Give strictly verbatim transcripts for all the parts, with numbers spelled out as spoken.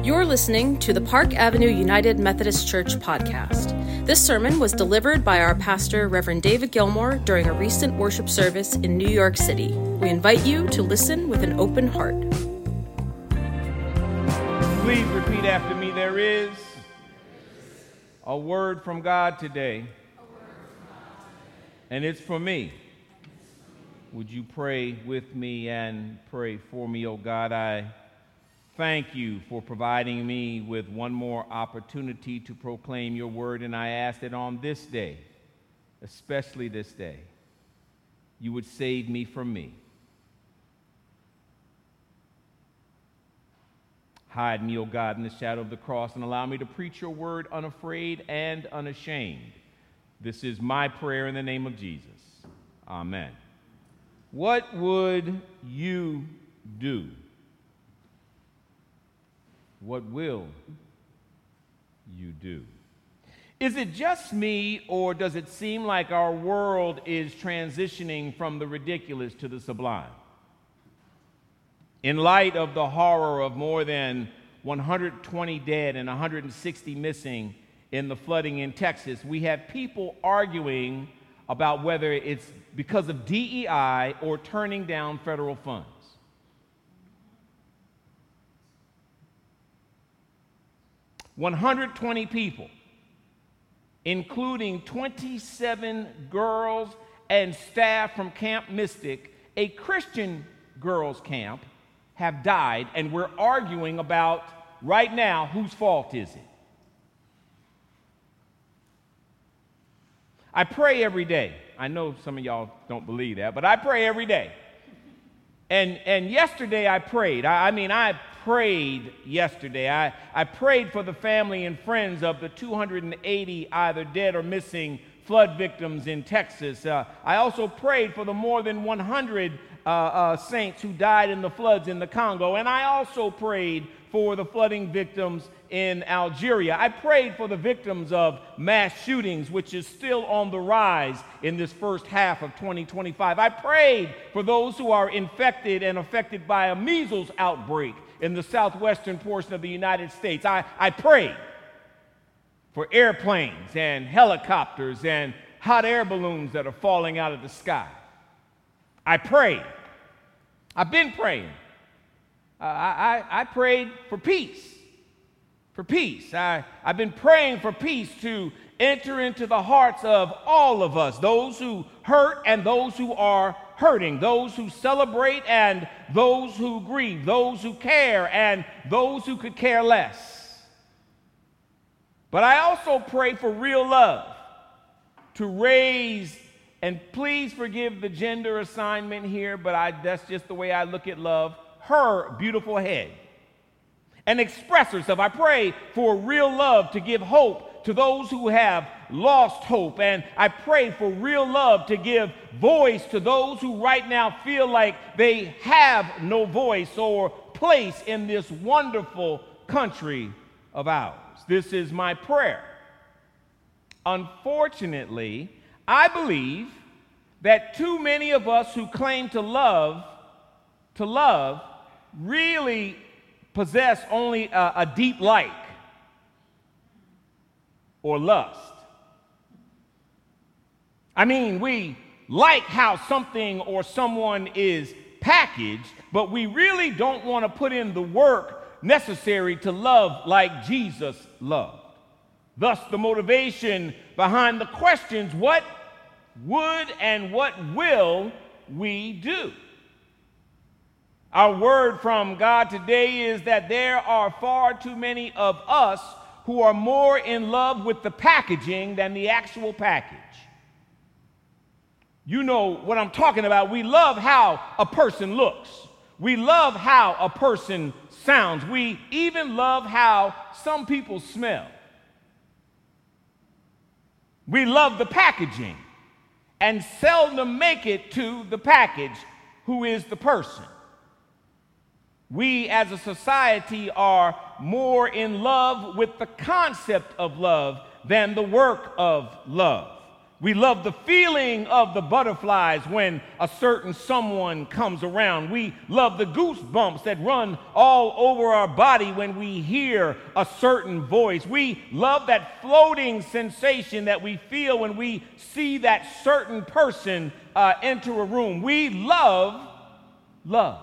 You're listening to the Park Avenue United Methodist Church podcast. This sermon was delivered by our pastor, Reverend David Gilmore, during a recent worship service in New York City. We invite you to listen with an open heart. Please repeat after me. There is a word from God today, and it's for me. Would you pray with me and pray for me, oh God? I thank you for providing me with one more opportunity to proclaim your word, and I ask that on this day, especially this day, you would save me from me. Hide me, O God, in the shadow of the cross, and allow me to preach your word unafraid and unashamed. This is my prayer in the name of Jesus. Amen. What would you do? What will you do? Is it just me, or does it seem like our world is transitioning from the ridiculous to the sublime? In light of the horror of more than one hundred twenty dead and one hundred sixty missing in the flooding in Texas, we have people arguing about whether it's because of D E I or turning down federal funds. one hundred twenty people, including twenty-seven girls and staff from Camp Mystic, a Christian girls' camp, have died, and we're arguing about, right now, whose fault is it? I pray every day. I know some of y'all don't believe that, but I pray every day. And and yesterday I prayed. I, I mean, I prayed yesterday. I, I prayed for the family and friends of the two hundred eighty either dead or missing flood victims in Texas. Uh, I also prayed for the more than one hundred uh, uh, saints who died in the floods in the Congo. And I also prayed for the flooding victims in Algeria. I prayed for the victims of mass shootings, which is still on the rise in this first half of twenty twenty-five. I prayed for those who are infected and affected by a measles outbreak in the southwestern portion of the United States. I, I prayed for airplanes and helicopters and hot air balloons that are falling out of the sky. I prayed. I've been praying. Uh, I, I, I prayed for peace. For peace. I, I've been praying for peace to enter into the hearts of all of us, those who hurt and those who are hurting, those who celebrate and those who grieve, those who care and those who could care less. But I also pray for real love to raise, and please forgive the gender assignment here, but I, that's just the way I look at love, her beautiful head, and express herself. I pray for real love to give hope to those who have lost hope. And I pray for real love to give voice to those who right now feel like they have no voice or place in this wonderful country of ours. This is my prayer. Unfortunately, I believe that too many of us who claim to love, to love, really possess only a, a deep like or lust. I mean, we like how something or someone is packaged, but we really don't want to put in the work necessary to love like Jesus loved. Thus, the motivation behind the questions, what would and what will we do? Our word from God today is that there are far too many of us who are more in love with the packaging than the actual package. You know what I'm talking about. We love how a person looks. We love how a person sounds. We even love how some people smell. We love the packaging and seldom make it to the package, who is the person. We as a society are more in love with the concept of love than the work of love. We love the feeling of the butterflies when a certain someone comes around. We love the goosebumps that run all over our body when we hear a certain voice. We love that floating sensation that we feel when we see that certain person uh, enter a room. We love love.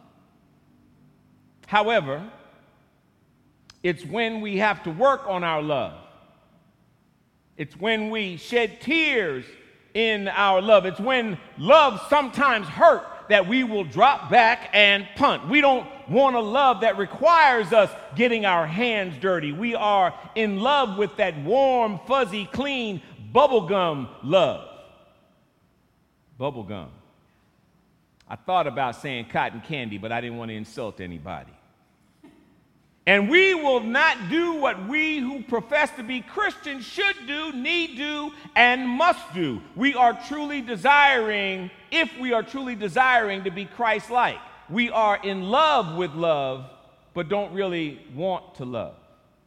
However, it's when we have to work on our love. It's when we shed tears in our love. It's when love sometimes hurt that we will drop back and punt. We don't want a love that requires us getting our hands dirty. We are in love with that warm, fuzzy, clean bubblegum love. Bubblegum. I thought about saying cotton candy, but I didn't want to insult anybody. And we will not do what we who profess to be Christians should do, need do, and must do. We are truly desiring, if we are truly desiring to be Christ-like. We are in love with love, but don't really want to love.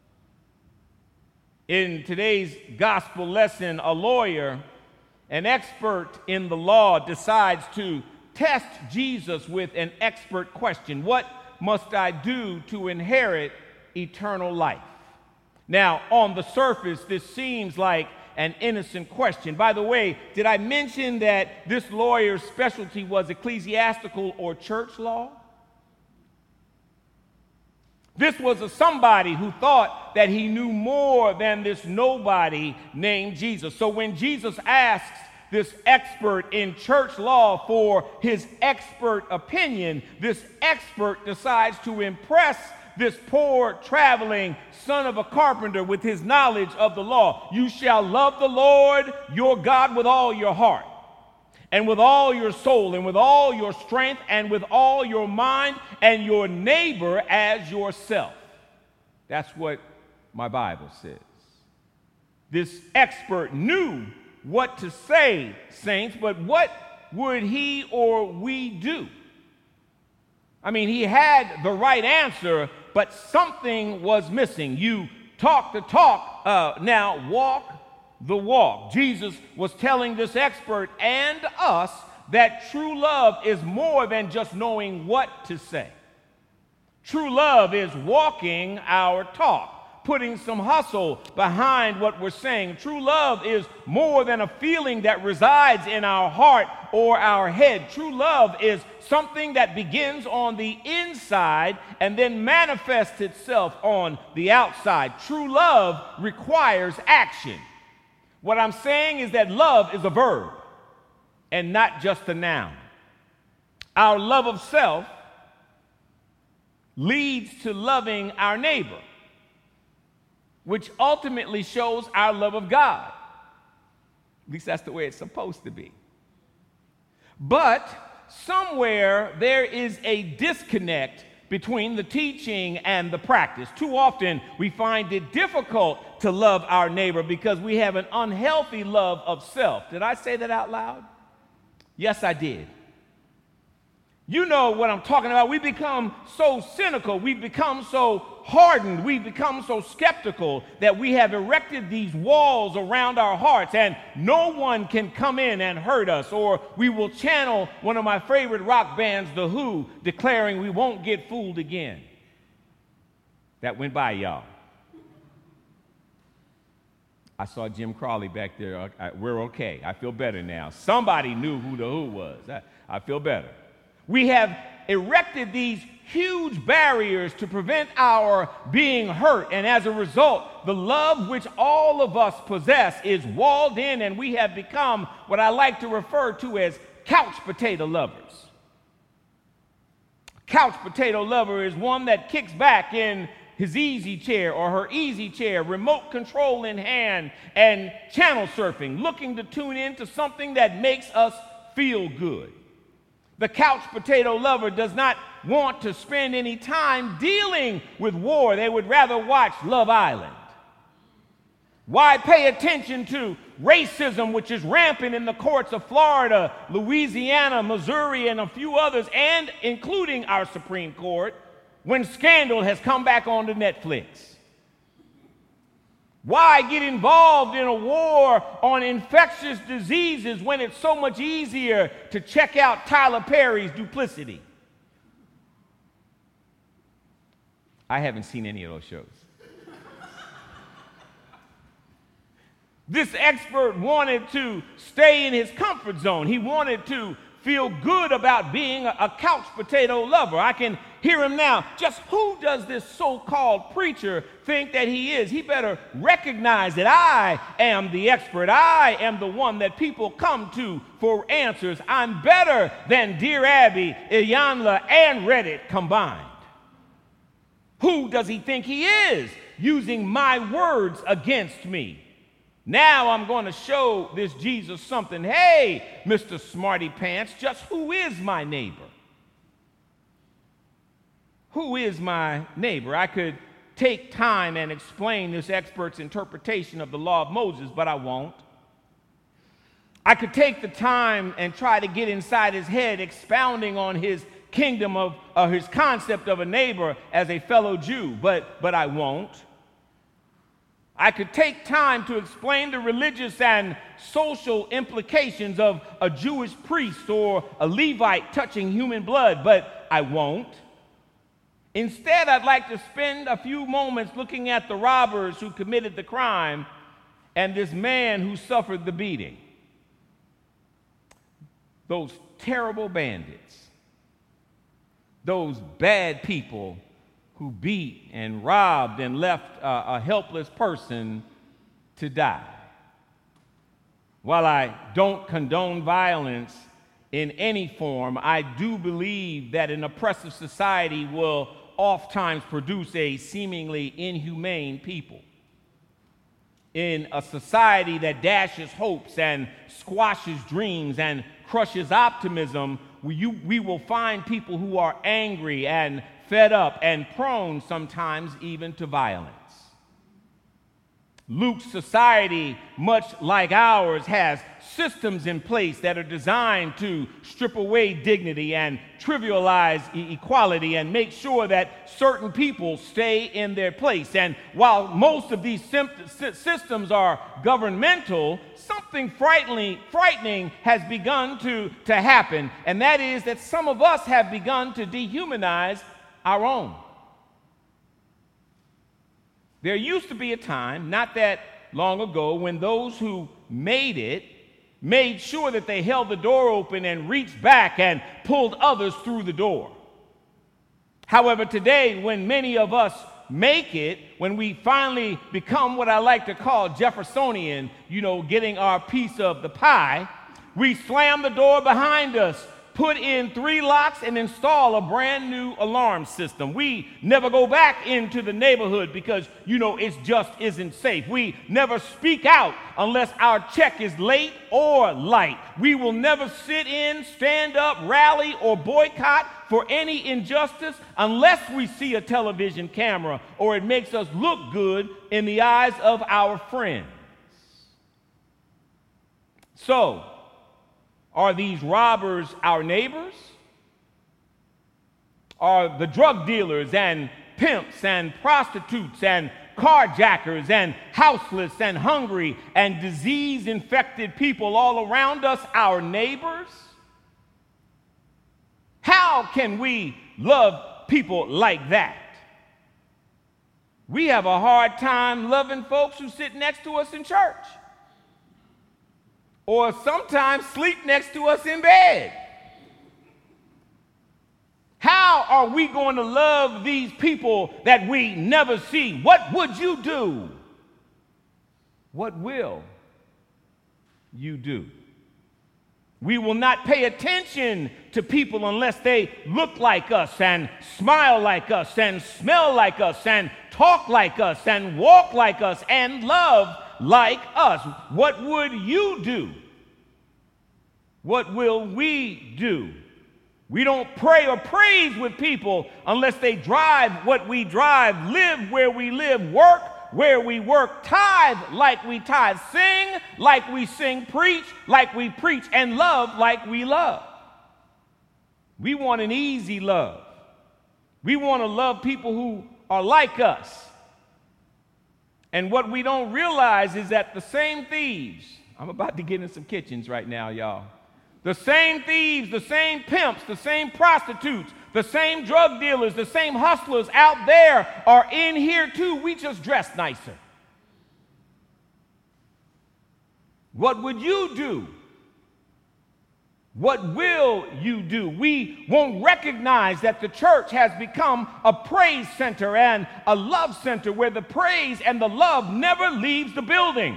In today's gospel lesson, a lawyer, an expert in the law, decides to test Jesus with an expert question. What must I do to inherit eternal life? Now, on the surface, this seems like an innocent question. By the way, did I mention that this lawyer's specialty was ecclesiastical or church law? This was a somebody who thought that he knew more than this nobody named Jesus. So when Jesus asks this expert in church law for his expert opinion, this expert decides to impress this poor traveling son of a carpenter with his knowledge of the law. You shall love the Lord your God with all your heart, and with all your soul, and with all your strength, and with all your mind, and your neighbor as yourself. That's what my Bible says. This expert knew what to say, saints, but what would he or we do? I mean, he had the right answer, but something was missing. You talk the talk, uh, now walk the walk. Jesus was telling this expert and us that true love is more than just knowing what to say. True love is walking our talk, putting some hustle behind what we're saying. True love is more than a feeling that resides in our heart or our head. True love is something that begins on the inside and then manifests itself on the outside. True love requires action. What I'm saying is that love is a verb and not just a noun. Our love of self leads to loving our neighbor, which ultimately shows our love of God. At least that's the way it's supposed to be. But somewhere there is a disconnect between the teaching and the practice. Too often we find it difficult to love our neighbor because we have an unhealthy love of self. Did I say that out loud? Yes, I did. You know what I'm talking about. We become so cynical. We become so hardened. We become so skeptical that we have erected these walls around our hearts and no one can come in and hurt us. Or we will channel one of my favorite rock bands, The Who, declaring we won't get fooled again. That went by, y'all. I saw Jim Crawley back there. I, we're okay. I feel better now. Somebody knew who The Who was. I, I feel better. We have erected these huge barriers to prevent our being hurt, and as a result, the love which all of us possess is walled in, and we have become what I like to refer to as couch potato lovers. A couch potato lover is one that kicks back in his easy chair or her easy chair, remote control in hand, and channel surfing, looking to tune into something that makes us feel good. The couch potato lover does not want to spend any time dealing with war. They would rather watch Love Island. Why pay attention to racism, which is rampant in the courts of Florida, Louisiana, Missouri, and a few others, and including our Supreme Court, when Scandal has come back onto Netflix? Why get involved in a war on infectious diseases when it's so much easier to check out Tyler Perry's Duplicity? I haven't seen any of those shows. This expert wanted to stay in his comfort zone. He wanted to feel good about being a, a couch potato lover. I can hear him now. Just who does this so-called preacher think that he is? He better recognize that I am the expert. I am the one that people come to for answers. I'm better than Dear Abby, Iyanla, and Reddit combined. Who does he think he is, using my words against me? Now I'm going to show this Jesus something. Hey, Mister Smarty Pants, just who is my neighbor? Who is my neighbor? I could take time and explain this expert's interpretation of the law of Moses, but I won't. I could take the time and try to get inside his head, expounding on his kingdom of uh, his concept of a neighbor as a fellow Jew, but, but I won't. I could take time to explain the religious and social implications of a Jewish priest or a Levite touching human blood, but I won't. Instead, I'd like to spend a few moments looking at the robbers who committed the crime and this man who suffered the beating. Those terrible bandits, those bad people who beat and robbed and left a, a helpless person to die. While I don't condone violence in any form, I do believe that an oppressive society will oftentimes produce a seemingly inhumane people. In a society that dashes hopes and squashes dreams and crushes optimism, we, you, we will find people who are angry and fed up and prone sometimes even to violence. Luke's society, much like ours, has systems in place that are designed to strip away dignity and trivialize e- equality and make sure that certain people stay in their place. And while most of these sim- systems are governmental, something frightening, frightening has begun to, to happen, and that is that some of us have begun to dehumanize our own. There used to be a time, not that long ago, when those who made it made sure that they held the door open and reached back and pulled others through the door. However, today, when many of us make it, when we finally become what I like to call Jeffersonian, you know, getting our piece of the pie, we slam the door behind us, put in three locks, and install a brand new alarm system. We never go back into the neighborhood because, you know, it just isn't safe. We never speak out unless our check is late or light. We will never sit in, stand up, rally, or boycott for any injustice unless we see a television camera or it makes us look good in the eyes of our friends. So, are these robbers our neighbors? Are the drug dealers and pimps and prostitutes and carjackers and houseless and hungry and disease-infected people all around us our neighbors? How can we love people like that? We have a hard time loving folks who sit next to us in church, or sometimes sleep next to us in bed. How are we going to love these people that we never see? What would you do? What will you do? We will not pay attention to people unless they look like us and smile like us and smell like us and talk like us and walk like us and love like us. What would you do? What will we do? We don't pray or praise with people unless they drive what we drive, live where we live, work where we work, tithe like we tithe, sing like we sing, preach like we preach, and love like we love. We want an easy love. We want to love people who are like us. And what we don't realize is that the same thieves, I'm about to get in some kitchens right now, y'all. The same thieves, the same pimps, the same prostitutes, the same drug dealers, the same hustlers out there are in here too. We just dress nicer. What would you do? What will you do? We won't recognize that the church has become a praise center and a love center where the praise and the love never leaves the building.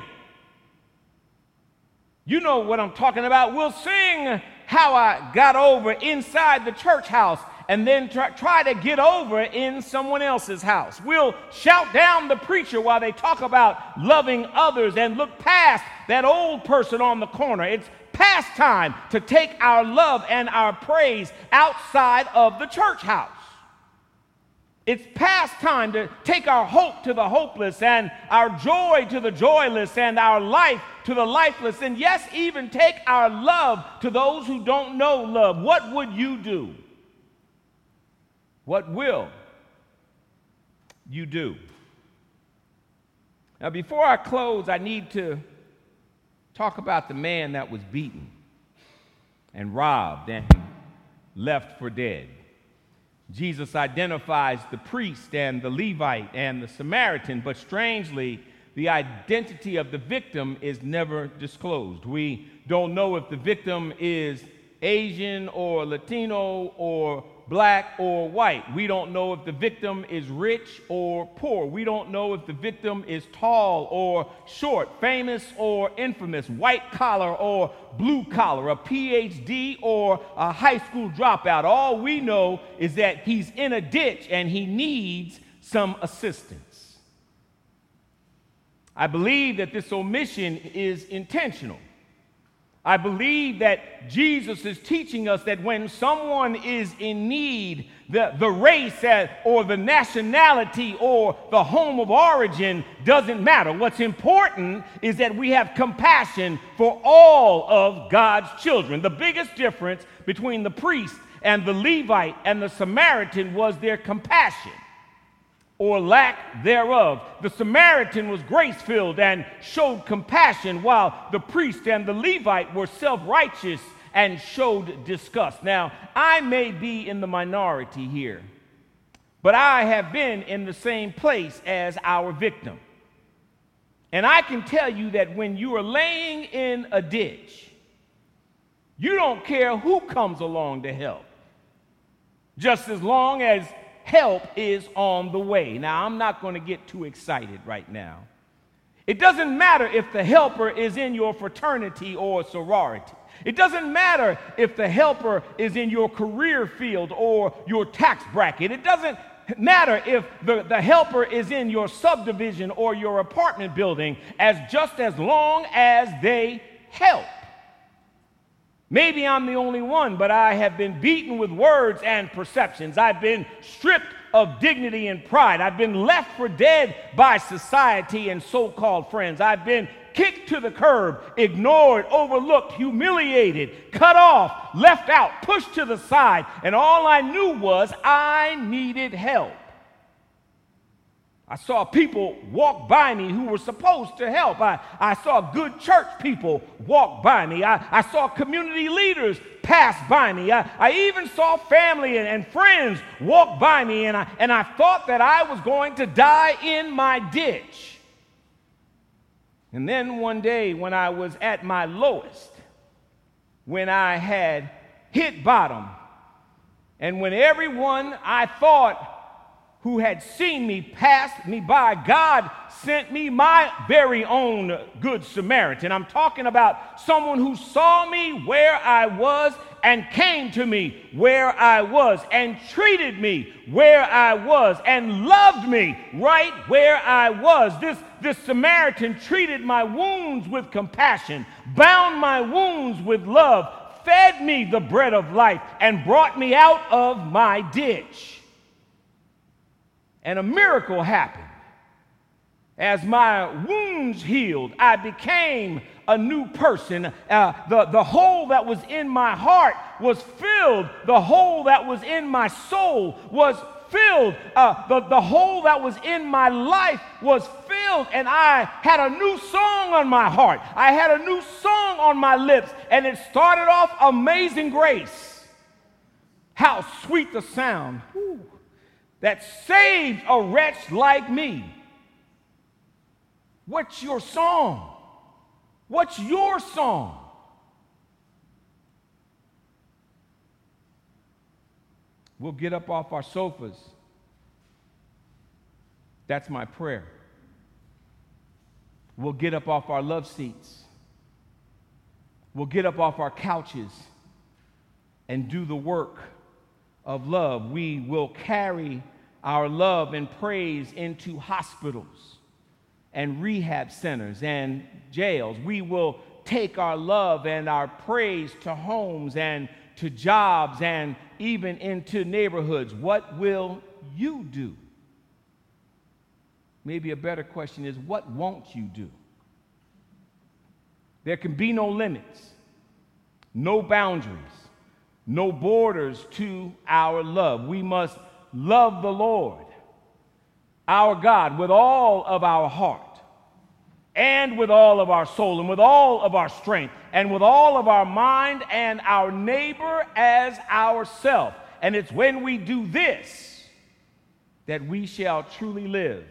You know what I'm talking about. We'll sing how I got over inside the church house and then try, try to get over in someone else's house. We'll shout down the preacher while they talk about loving others and look past that old person on the corner. It's past time to take our love and our praise outside of the church house. It's past time to take our hope to the hopeless and our joy to the joyless and our life to the lifeless, and yes, even take our love to those who don't know love. What would you do? What will you do? Now, before I close, I need to talk about the man that was beaten and robbed and left for dead. Jesus identifies the priest and the Levite and the Samaritan, but strangely, the identity of the victim is never disclosed. We don't know if the victim is Asian or Latino or black or white. We don't know if the victim is rich or poor. We don't know if the victim is tall or short, famous or infamous, white collar or blue collar, a P H D or a high school dropout. All we know is that he's in a ditch and he needs some assistance. I believe that this omission is intentional. I believe that Jesus is teaching us that when someone is in need, the, the race or the nationality or the home of origin doesn't matter. What's important is that we have compassion for all of God's children. The biggest difference between the priest and the Levite and the Samaritan was their compassion, or lack thereof. The Samaritan was grace-filled and showed compassion, while the priest and the Levite were self-righteous and showed disgust. Now, I may be in the minority here, but I have been in the same place as our victim. And I can tell you that when you are laying in a ditch, you don't care who comes along to help, just as long as help is on the way. Now, I'm not going to get too excited right now. It doesn't matter if the helper is in your fraternity or sorority. It doesn't matter if the helper is in your career field or your tax bracket. It doesn't matter if the, the helper is in your subdivision or your apartment building, as just as long as they help. Maybe I'm the only one, but I have been beaten with words and perceptions. I've been stripped of dignity and pride. I've been left for dead by society and so-called friends. I've been kicked to the curb, ignored, overlooked, humiliated, cut off, left out, pushed to the side, and all I knew was I needed help. I saw people walk by me who were supposed to help. I, I saw good church people walk by me. I, I saw community leaders pass by me. I, I even saw family and, and friends walk by me, and I, and I thought that I was going to die in my ditch. And then one day when I was at my lowest, when I had hit bottom, and when everyone I thought who had seen me pass me by, God sent me my very own Good Samaritan. I'm talking about someone who saw me where I was and came to me where I was and treated me where I was and loved me right where I was. This, this Samaritan treated my wounds with compassion, bound my wounds with love, fed me the bread of life, and brought me out of my ditch. And a miracle happened. As my wounds healed, I became a new person. Uh, the, the hole that was in my heart was filled. The hole that was in my soul was filled. Uh, the, the hole that was in my life was filled. filled, and I had a new song on my heart. I had a new song on my lips, and it started off Amazing Grace. How sweet the sound whew, that saved a wretch like me. What's your song? What's your song? We'll get up off our sofas. That's my prayer. We'll get up off our love seats. We'll get up off our couches and do the work of love. We will carry our love and praise into hospitals and rehab centers and jails. We will take our love and our praise to homes and to jobs and even into neighborhoods. What will you do? Maybe a better question is, what won't you do? There can be no limits, no boundaries, no borders to our love. We must love the Lord, our God, with all of our heart, and with all of our soul, and with all of our strength, and with all of our mind, and our neighbor as ourself. And it's when we do this that we shall truly live.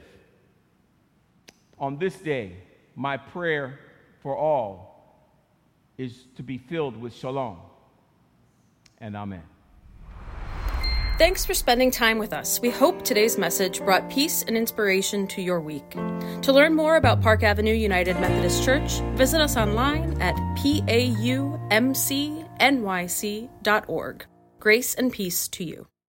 On this day, my prayer for all is to be filled with shalom and amen. Thanks for spending time with us. We hope today's message brought peace and inspiration to your week. To learn more about Park Avenue United Methodist Church, visit us online at P A U M C N Y C dot org. Grace and peace to you.